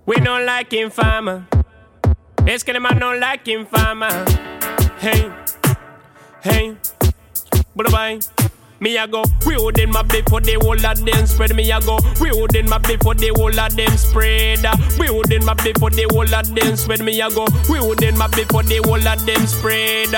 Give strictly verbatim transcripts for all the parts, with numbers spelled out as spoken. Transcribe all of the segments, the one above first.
We don't like him farmer. It's kidding man don't like him farmer. Hey, hey, bye. Me a go, we wouldn't my before the whole of them spread. Me a go, we wouldn't my before the whole of them spread. We wouldn't my before the whole of them spread. Me a go, we wouldn't my before the whole of them spread.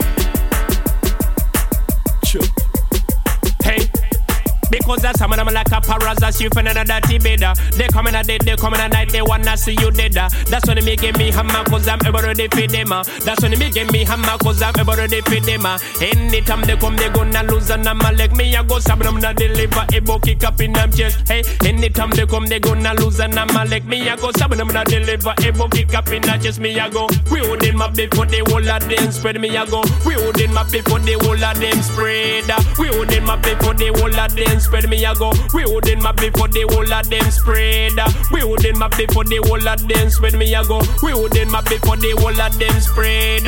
Sure. Hey. Because that's some of them like a paparazzi, you find another T-beda. They come in a day, they come in a night, they wanna see you dead. That's when they make me hammer, cause I'm ever ready for them. That's when they make me hammer, cause I'm ever ready for them. Anytime they come, they gonna lose and I'm like me, I go stab them, not deliver a book, kick up in them chest. Hey, anytime they come, they gonna lose and I'm like me, I go stab them, not deliver a book, kick up in them chest. Me, I go, we wouldn't my before the whole of them spread. Me, I go, we wouldn't my before the whole of them spread. We wouldn't my before the whole of them spread. Me a go, we wouldn't map before the whole of them spread. We wouldn't map before the whole of them spread. Me a go, we wouldn't map before the whole of them spread.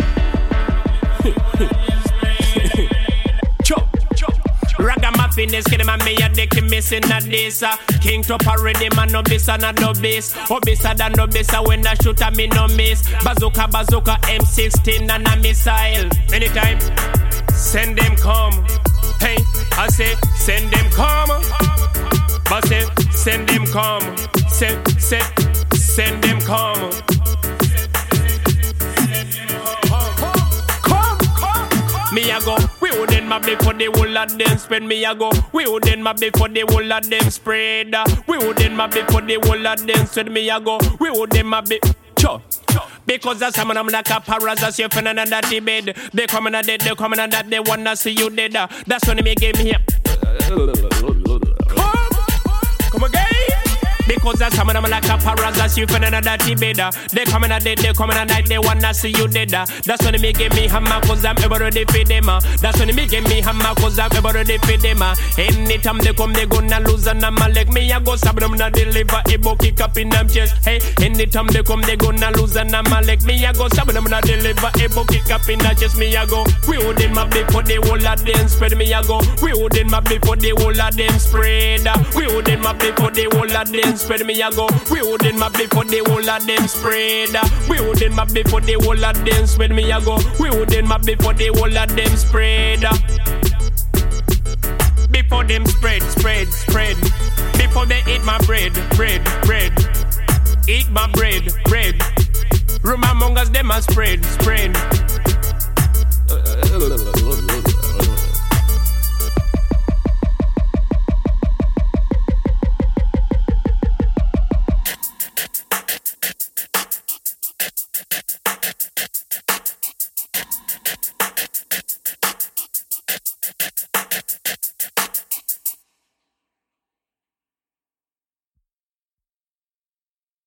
Chop, chop. Ragamuffin is kidding my me a dick missing a this. King top already man no bis and no bis. Obisa than no bis when I shoot a me no miss. Bazooka bazooka M sixteen and a missile. Anytime, send them come. Hey, I say, send them come. I say, send them come. Send, send, send them come. Come, come. Me a go, we wouldn't my before the whole of them spread. Me a go, we wouldn't my before the whole of them spread. We wouldn't my before the whole of them spread. Me a go, we wouldn't my be. Cho. Because that's some of them like a paparazzi, you find another bed. They come in a dead, they come in a that, they wanna see you dead. That's when they make game here. Come, come again. Because that's some of them like a paparazzi, you find another bed. They come in a dead, they come in a night, they wanna see you dead. That's when they make game me hammer, cause I'm ever ready for them. That's when they make game me hammer, cause I'm ever ready for them. Anytime they come, they gonna lose and I'm like me, I go stab them, not deliver a book, kick up in them chest. Hey, anytime they come, they gonna lose and I'm like me, I go stab them, not deliver a book, kick up in them chest. Me, I go, we wouldn't my before the whole of them spread. Me, I go, we wouldn't my before the whole of them spread. We wouldn't my before the whole of them spread. Me, I go, we wouldn't my before the whole of them spread. We wouldn't my before the whole of them spread. Me, I go, we wouldn't my before the whole of them spread. Before them spread, spread, spread. Before they eat my bread, bread, bread. Eat my bread, bread. Room among us, them a spread, spread.